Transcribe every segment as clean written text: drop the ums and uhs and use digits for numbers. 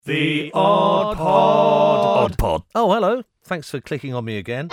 The Odd Pod. Odd Pod. Oh, hello. Thanks for clicking on me again.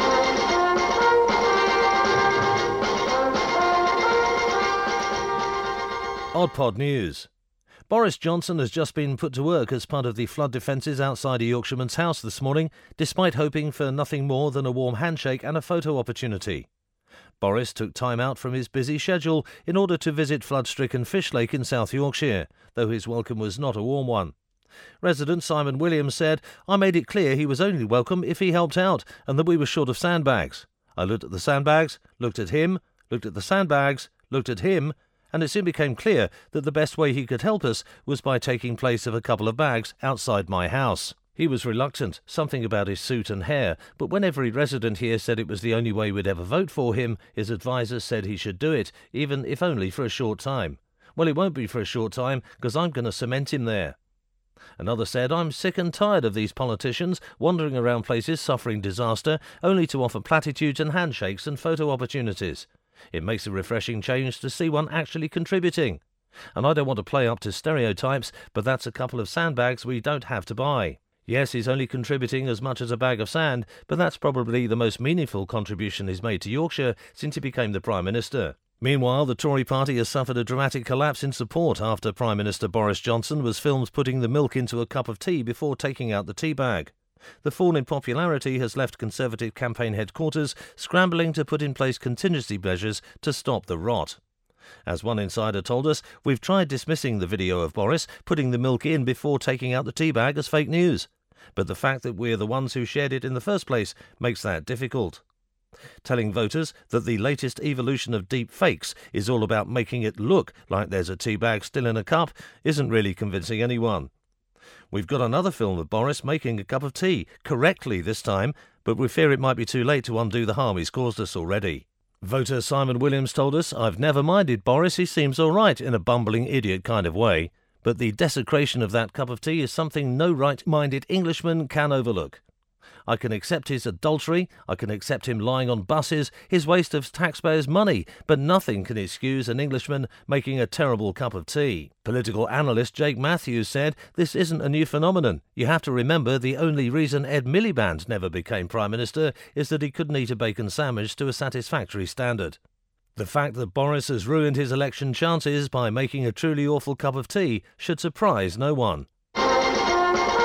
Odd Pod News. Boris Johnson has just been put to work as part of the flood defences outside a Yorkshireman's house this morning, despite hoping for nothing more than a warm handshake and a photo opportunity. Boris took time out from his busy schedule in order to visit flood-stricken Fishlake in South Yorkshire, though his welcome was not a warm one. Resident Simon Williams said, "I made it clear he was only welcome if he helped out and that we were short of sandbags. I looked at the sandbags, looked at him, looked at the sandbags, looked at him, and it soon became clear that the best way he could help us was by taking place of a couple of bags outside my house." He was reluctant, something about his suit and hair, but when every resident here said it was the only way we'd ever vote for him, his advisers said he should do it, even if only for a short time. Well, it won't be for a short time, because I'm going to cement him there. Another said, "I'm sick and tired of these politicians wandering around places suffering disaster, only to offer platitudes and handshakes and photo opportunities. It makes a refreshing change to see one actually contributing. And I don't want to play up to stereotypes, but that's a couple of sandbags we don't have to buy. Yes, he's only contributing as much as a bag of sand, but that's probably the most meaningful contribution he's made to Yorkshire since he became the Prime Minister." Meanwhile, the Tory party has suffered a dramatic collapse in support after Prime Minister Boris Johnson was filmed putting the milk into a cup of tea before taking out the tea bag. The fall in popularity has left Conservative campaign headquarters scrambling to put in place contingency measures to stop the rot. As one insider told us, "We've tried dismissing the video of Boris putting the milk in before taking out the tea bag as fake news. But the fact that we're the ones who shared it in the first place makes that difficult." Telling voters that the latest evolution of deep fakes is all about making it look like there's a tea bag still in a cup isn't really convincing anyone. We've got another film of Boris making a cup of tea, correctly this time, but we fear it might be too late to undo the harm he's caused us already. Voter Simon Williams told us, "I've never minded Boris, he seems all right in a bumbling idiot kind of way, but the desecration of that cup of tea is something no right-minded Englishman can overlook. I can accept his adultery, I can accept him lying on buses, his waste of taxpayers' money, but nothing can excuse an Englishman making a terrible cup of tea." Political analyst Jake Matthews said, "This isn't a new phenomenon. You have to remember the only reason Ed Miliband never became Prime Minister is that he couldn't eat a bacon sandwich to a satisfactory standard. The fact that Boris has ruined his election chances by making a truly awful cup of tea should surprise no one."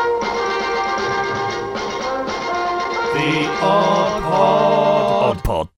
The Odd Pod. Odd Pod.